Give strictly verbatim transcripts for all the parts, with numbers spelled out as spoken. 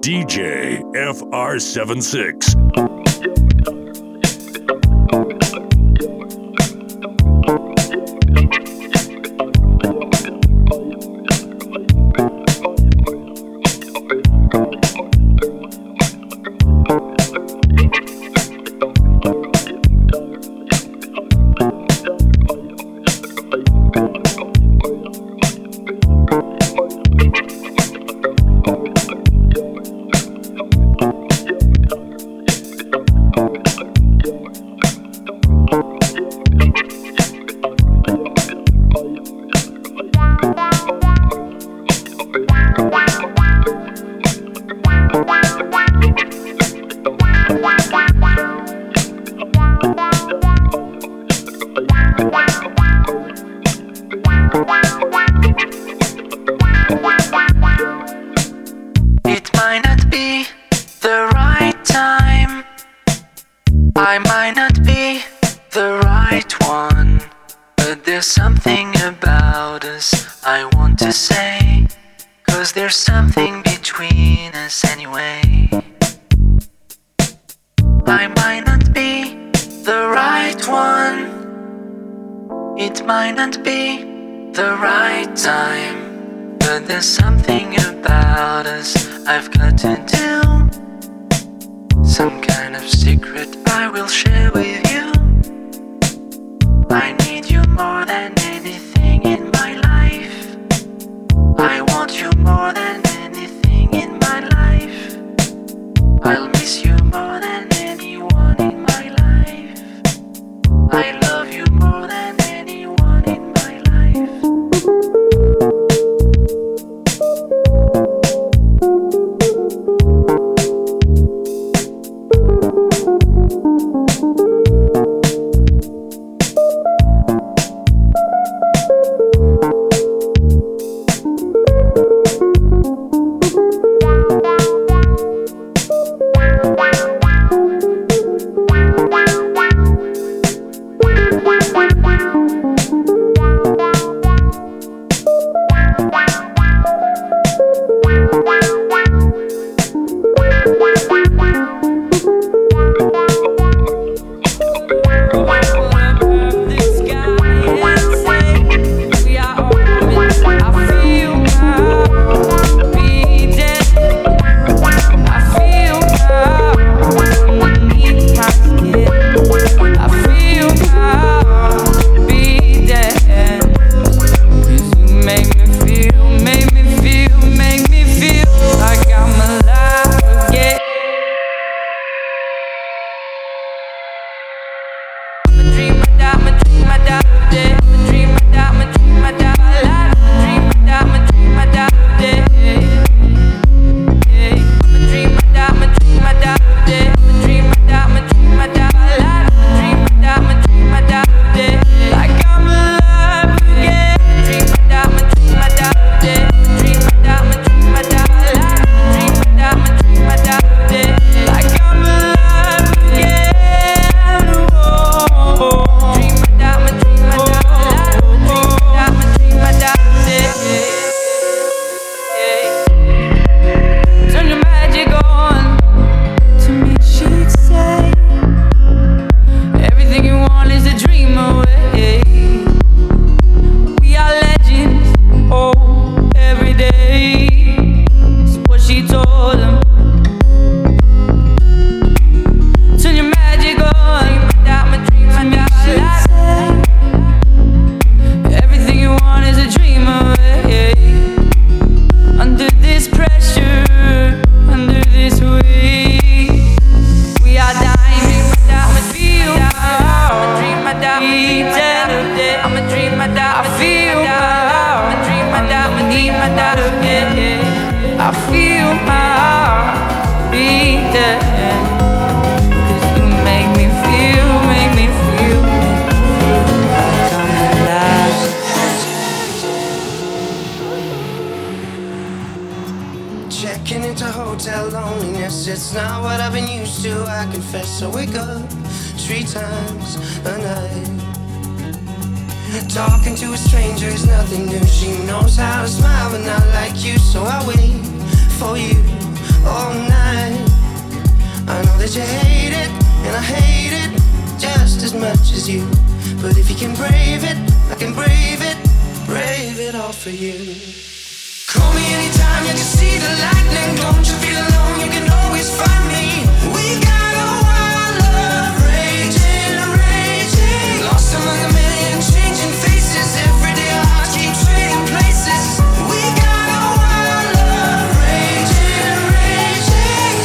D J F R seventy-six. Talking to a stranger is nothing new. She knows how to smile, but not like you. So I wait for you all that you hate it, and I hate it just as much as you. But if you can brave it, I can brave it, brave it all for you. Call me anytime you can see the lightning. Don't you feel alone, you can always find me. We got a wild love raging, raging, lost among a million changing faces. Every day our hearts keep trading places. We got a wild love raging, raging.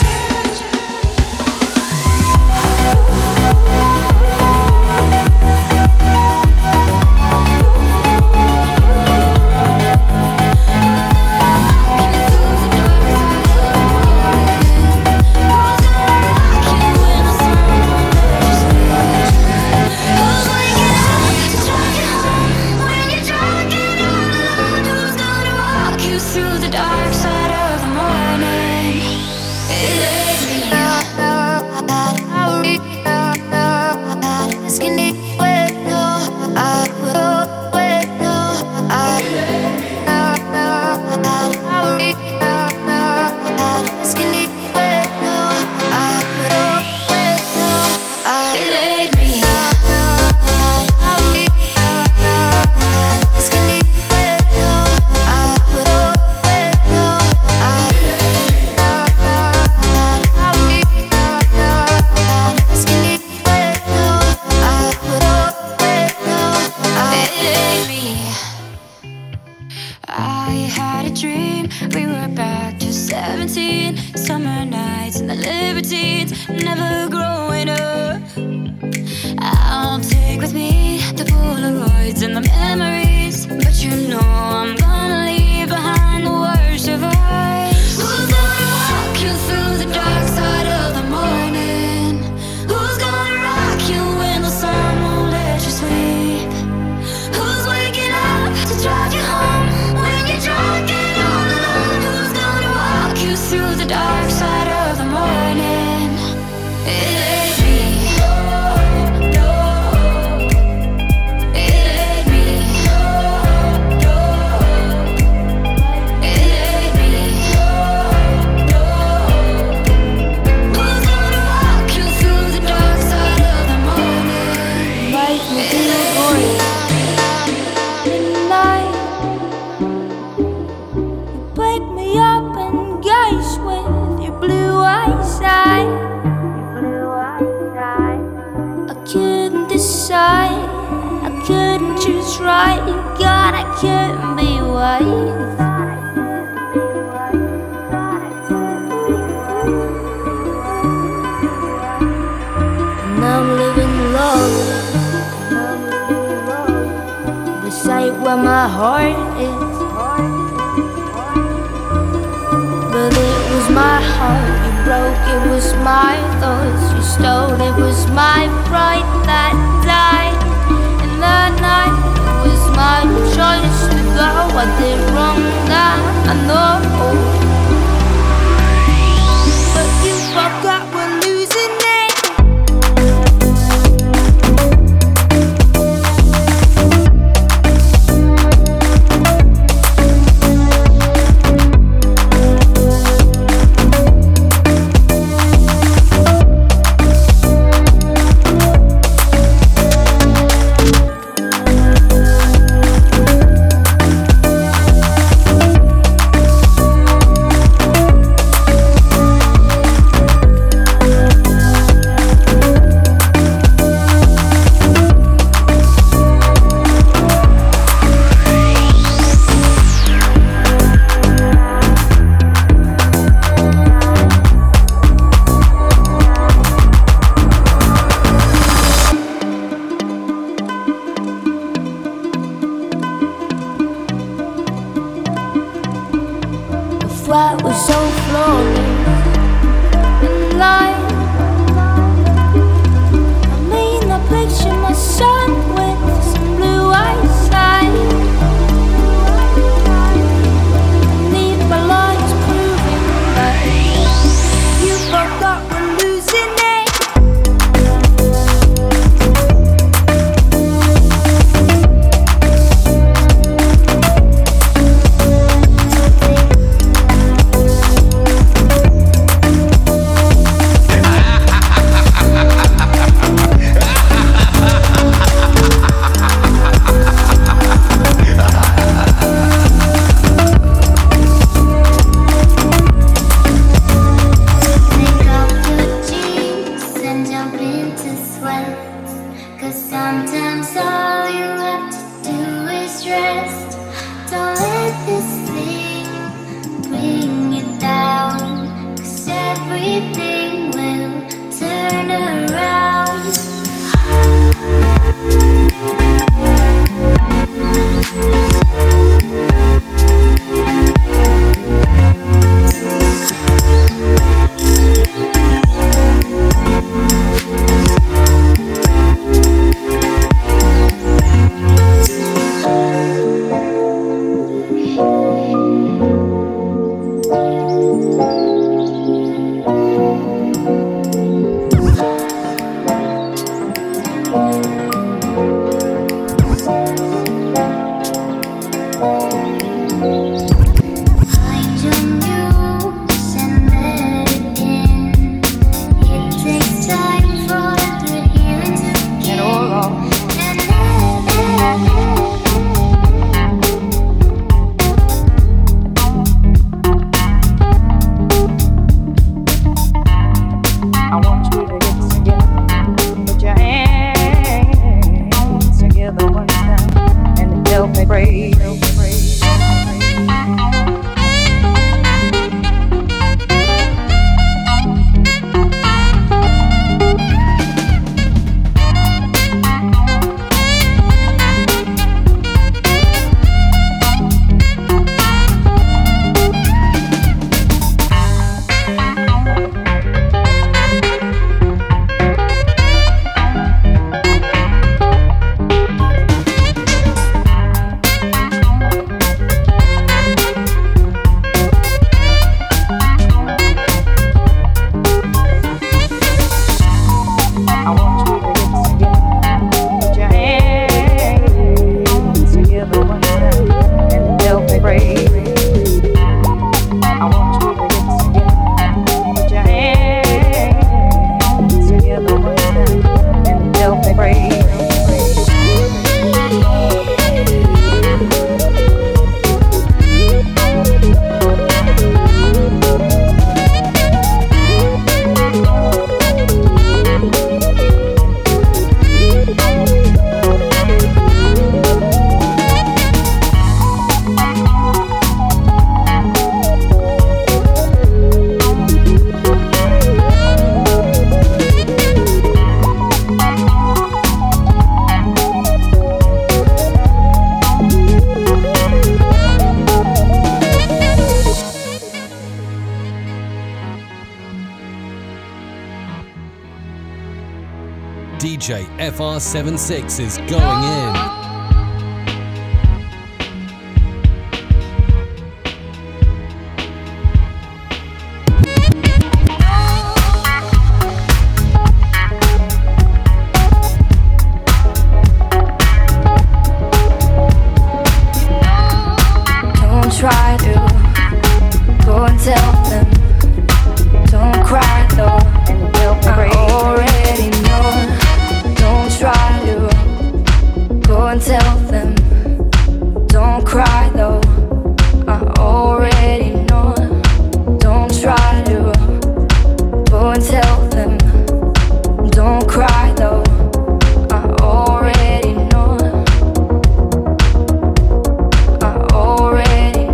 everything will turn around. D J F R seventy-six is going in. Try to go and tell them, don't cry though, and they'll I already know. Don't try to go and tell them, don't cry though, I already know. Don't try to go and tell them, don't cry though, I already know. I already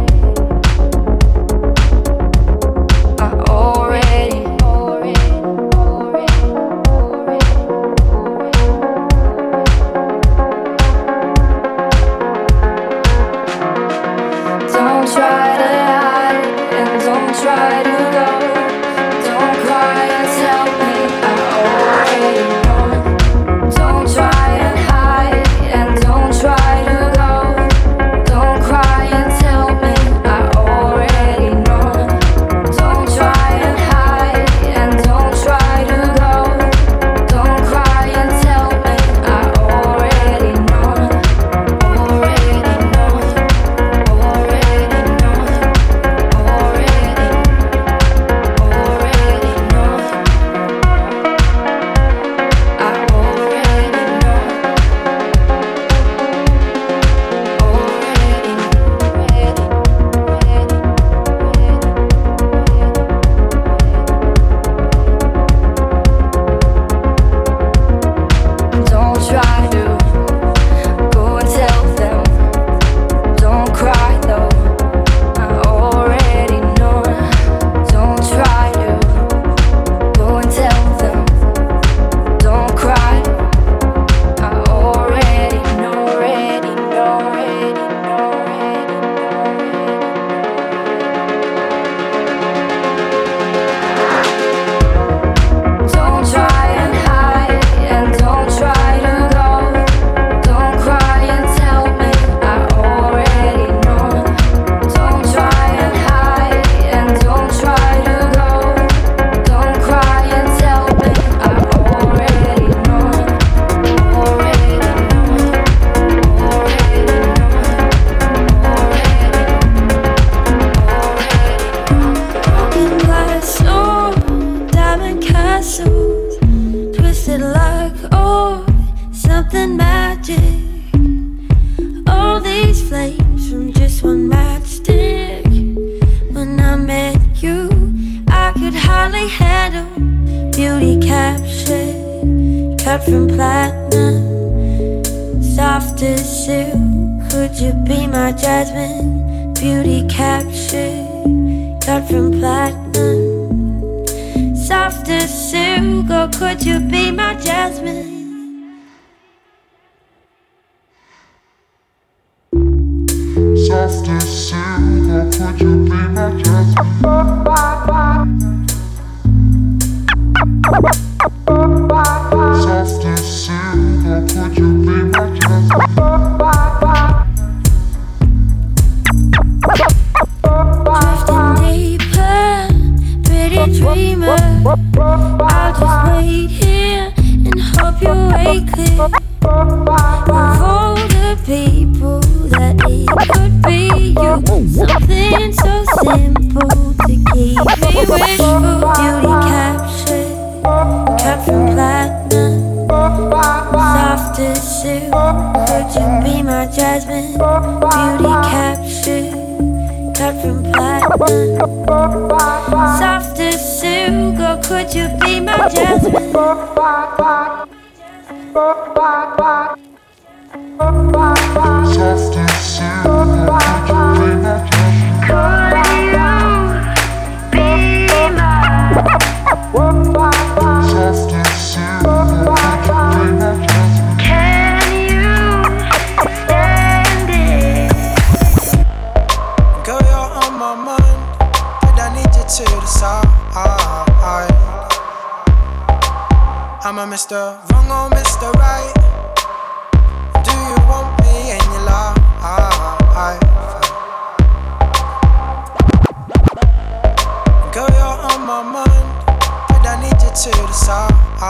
hardly handle. Beauty captured, cut from platinum. Soft as silk, could you be my jasmine? Beauty captured, cut from platinum. Soft as silk, or could you be my jasmine? Soft as silk, or could you be my jasmine? Soft as silk, or could you be my jasmine? Drifting deeper, pretty dreamer. I'll just wait here and hope you wake clear. Of all the people that it could be you, something so simple to keep me wishful. Beauty captured, cut from platinum. Soft as silk, could you be my jasmine? Beauty captured, cut from platinum. Soft as silk, or could you be my jasmine? Soft as silk, or could you be my jasmine? Could you be my? Soft as silk, or could you be my jasmine? Can you stand it? Girl, you're on my mind, but I need you to the side. I'm a Mister Wrong or Mister Right. Do you want me in your life? Girl, you're on my mind, but I need you to the side.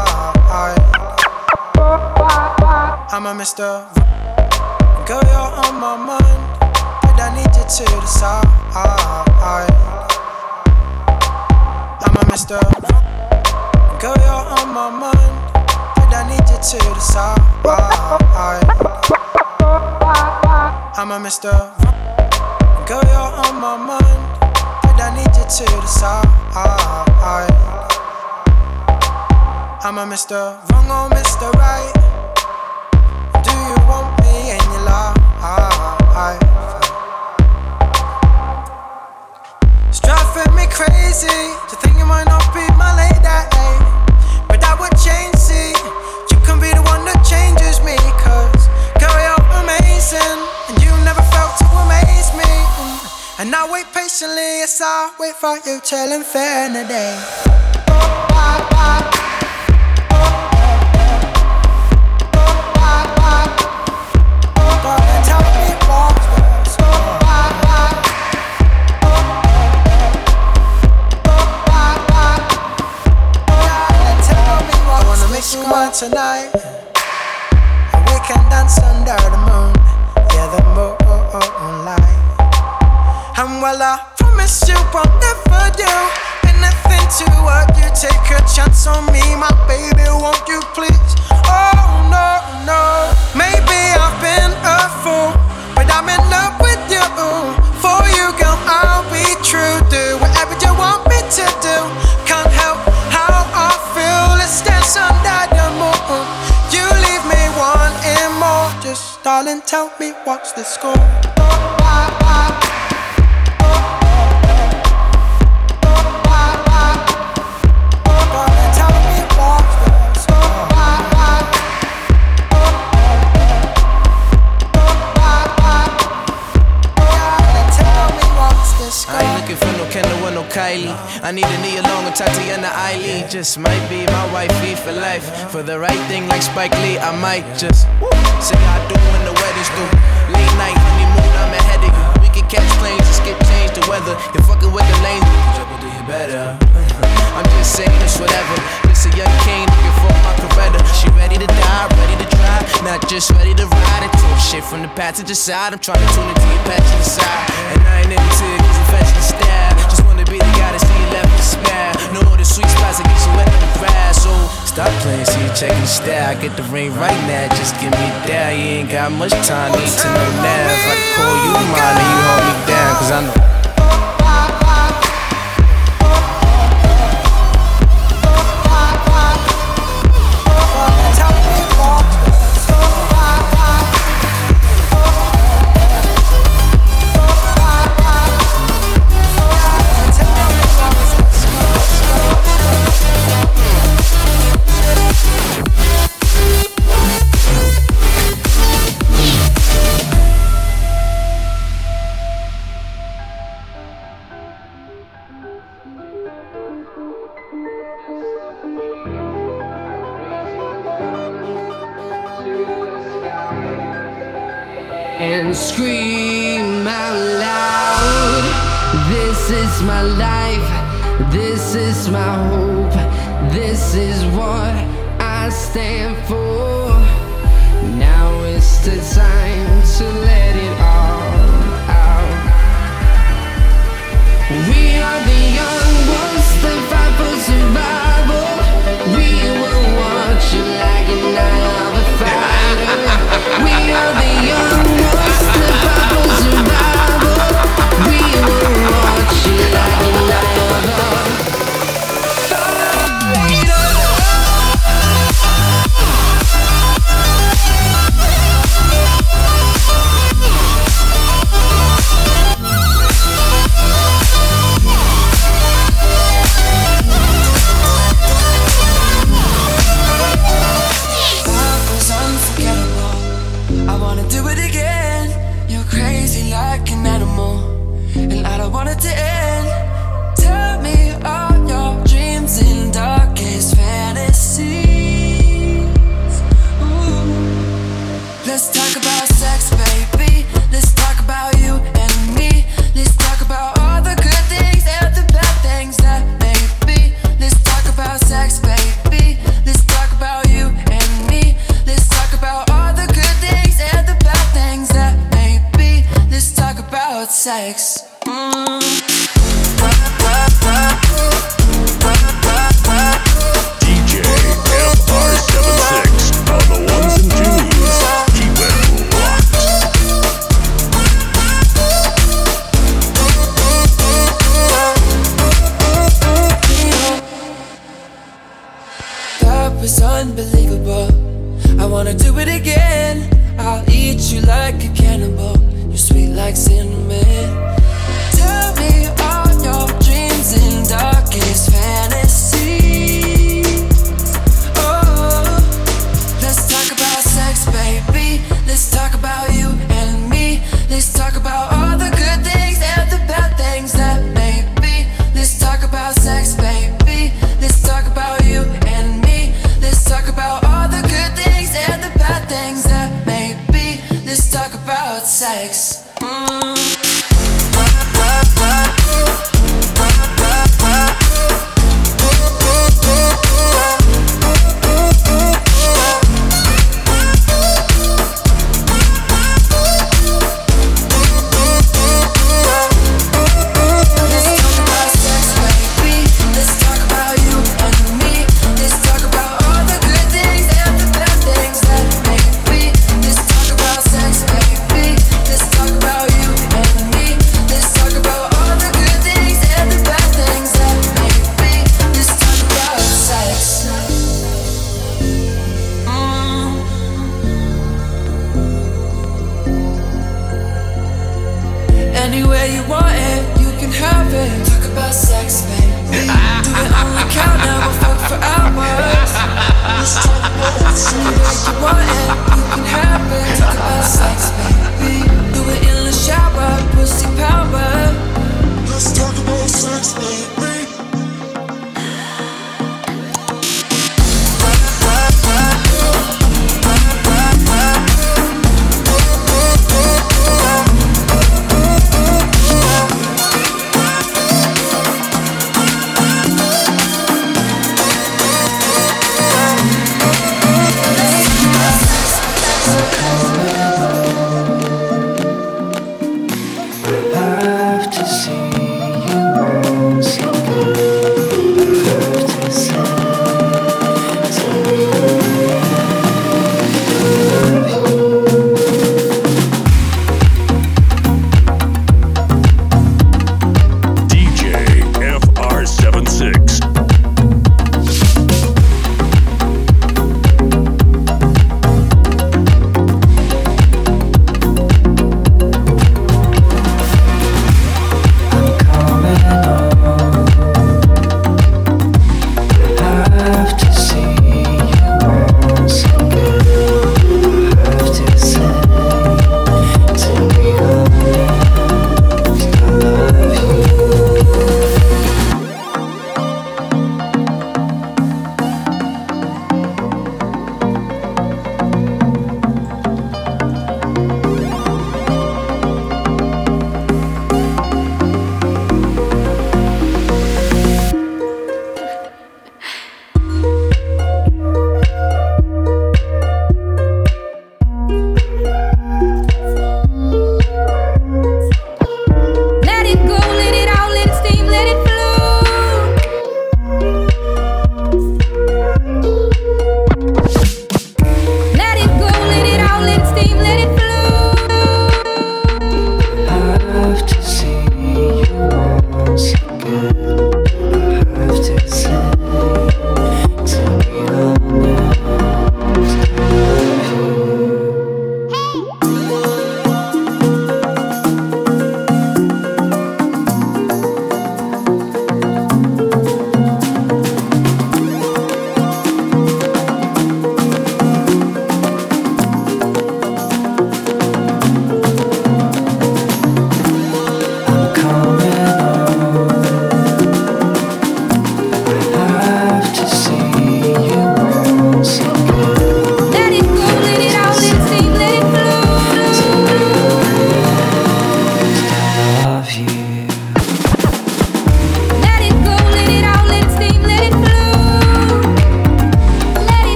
I'm a Mister Girl, you're on my mind, but I need you to the side. I'm a Mister Girl, you're on my mind, but I need you to the side. I'm a Mister Girl, you're on my mind, but I need you to the side. I'm a Mister Wrong or Mister Right. Do you want me in your life? It's driving me crazy to think you might not be my lady. But that would change, see. You can be the one that changes me. Cause, girl, you're amazing, and you never felt to amaze me. And I wait patiently as I wait for you till infinity. Tonight, and we can dance under the moon, yeah, the moonlight. And well, I promise you I'll never do anything to hurt you. Take a chance on me, my baby, won't you please? Oh no, no. Maybe I've been a fool, but I'm in love with you. For you, girl, I'll be true. Do whatever you want me to do. Can't help how I feel. Let's dance under the moon. You leave me wanting more. Just darling, tell me what's the score. Kylie, I need a knee along with Tatiana Eiley. Just might be my wifey for life. For the right thing like Spike Lee, I might just woo, say I do when the wedding's due. Late night honeymoon, I'm ahead of you. We can catch planes, just get changed the weather. You're fucking with the lanes, but do you better? I'm just saying it's whatever. This a young king looking for my Coretta. She ready to die, ready to drive, not just ready to ride. It took shit from the passenger side. I'm trying to tune into your passenger side, and I ain't into it 'cause it's fashion style. Just wanna be the guy that see you left to spare. No the sweet spots that get you wet in the grass. So stop playing, see you checking the style. I get the ring right now, just give me down. You ain't got much time, need to know now. If I can call you mine, and you hold me down, 'cause I know. and scream out loud. This is my life, this is my hope, this is what I stand for. Now is the time to let it all out. We are the young ones that fight for survival. We will watch you like an eye of a fighter. We are the young ones that fight for survival. We will watch you like an eye of a fighter. Sex. Mm. D J F R seventy-six on the ones and twos. Keep it locked. That was unbelievable. I wanna do it again. I'll eat you like a cannibal. You're sweet like cinnamon. Tell me all your dreams and darkest fantasies. Oh, let's talk about sex, baby. Let's talk about you and me. Let's talk about all the good things and the bad things that may be. Let's talk about sex, baby. Let's talk about you and me. Let's talk about all the good things and the bad things that may be. Let's talk about sex. Mm.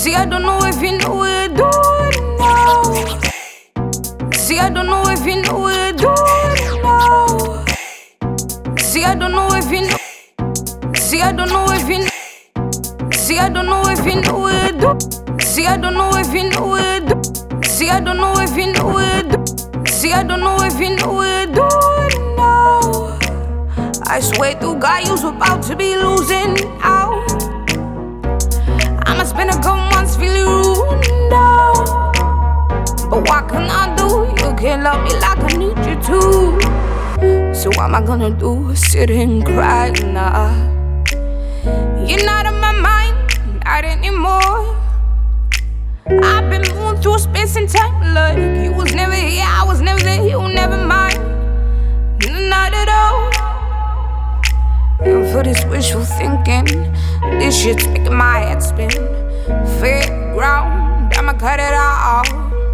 See, I don't know if you know what you're doing now. See, I don't know if you know what you're doing now. See, I don't know if you know. See, I don't know if you know. See, I don't know if you know what you're doing. See, I don't know if you know what you're doing. See, I don't know if you know what you're doing. See, I don't know if you know what you're doing now. I swear to God, you's about to be losing out. I'ma spend a couple months feeling ruined out. But what can I do? You can't love me like I need you to. So what am I gonna do? Sit and cry? Nah, you're not on my mind, not anymore. I've been moving through space and time like you was never here, I was never there, you never mind. Not at all. And for this wishful thinking, this shit's making my head spin. Fair ground, I'ma cut it out.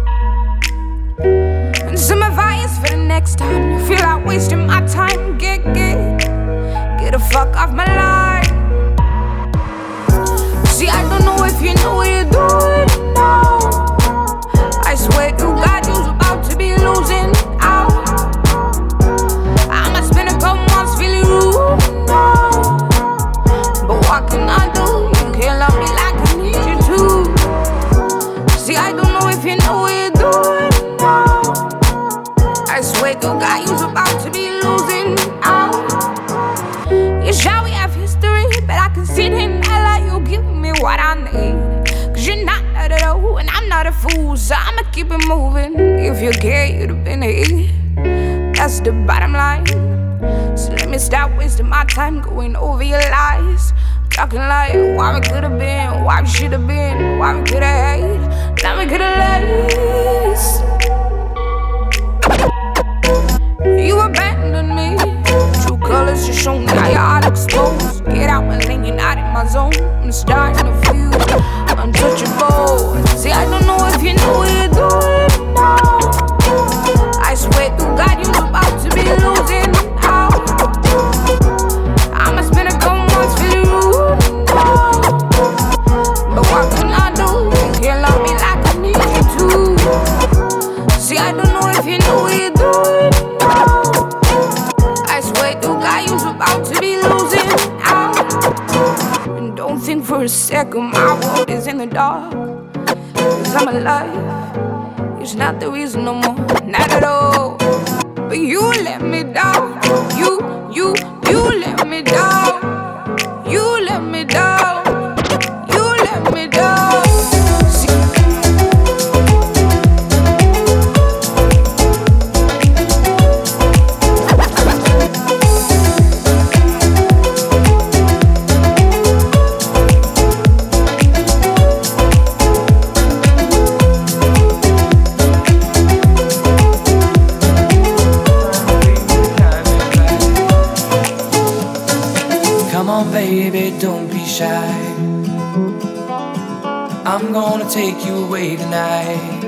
And some advice for the next time you feel like wasting my time. Get, get, get the fuck off my line. See, I don't know if you know what you're doing now. I swear to God, you's about to be losing out. I'ma spend a couple months feeling rude now. But what can I do? You can't love me like I need you to. See, I don't know if you know what you're doing now. I swear to God, you's about to be losing out. Yeah, shall we have history? But I can sit in and let you give me what I need. Cause you're not at all, and I'm not a fool, so I'ma keep it moving. If you care, you'd have been here. That's the bottom line. So let me stop wasting my time going over your lies. Talking like why we could've been, why we should've been, why we could've had, now we could've last. You abandoned me. True colors just show me now you're all exposed. Get out my lane, you're not in my zone. I'm starting to feel untouchable. See, I don't know if you know what you're doing now. I swear to God, you're about to be losing out. I'ma spend a couple months feeling rude now. But what can I do? You can't love me like I need you to. See, I don't know if you know what you're doing now. I swear to God, you're about to be losing out. And don't think for a second my world is in the dark. Cause I'm alive. It's not the reason no more, not at all. But you let me down. You, you, you let me down. You let me down. You let me down. See, baby, don't be shy. I'm gonna take you away tonight.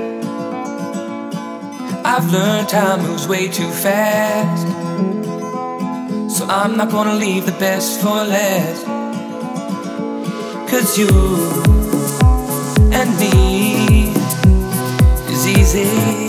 I've learned time moves way too fast, so I'm not gonna leave the best for last. Cause you and me is easy.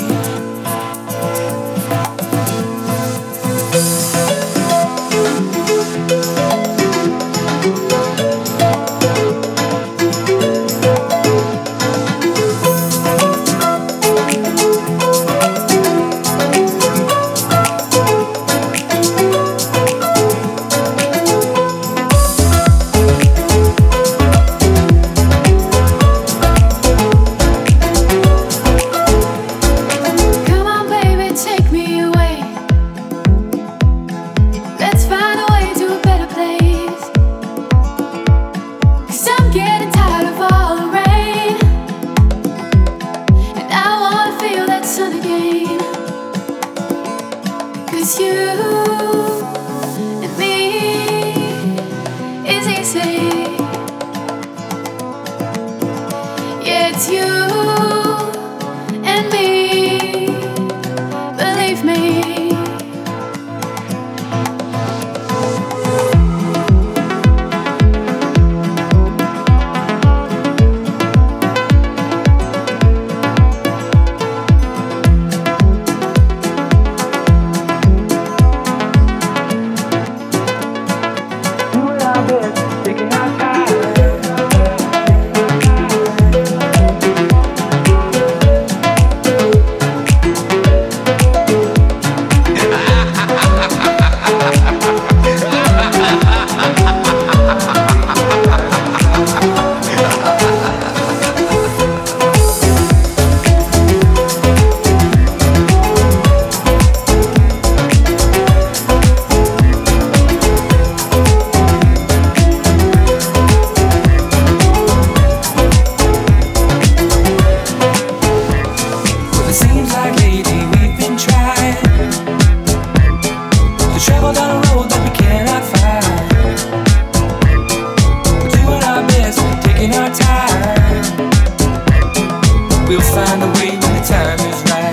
We'll find a way when the time is right.